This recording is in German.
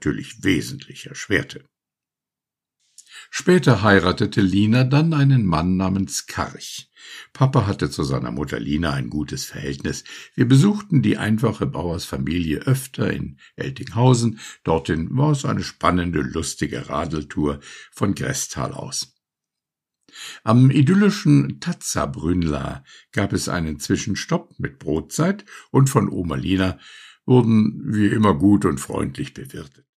natürlich wesentlich erschwerte. Später heiratete Lina dann einen Mann namens Karch. Papa hatte zu seiner Mutter Lina ein gutes Verhältnis. Wir besuchten die einfache Bauersfamilie öfter in Eltinghausen. Dorthin war es eine spannende, lustige Radeltour von Grästal aus. Am idyllischen Tazabrünnla gab es einen Zwischenstopp mit Brotzeit und von Oma Lina wurden wir immer gut und freundlich bewirtet.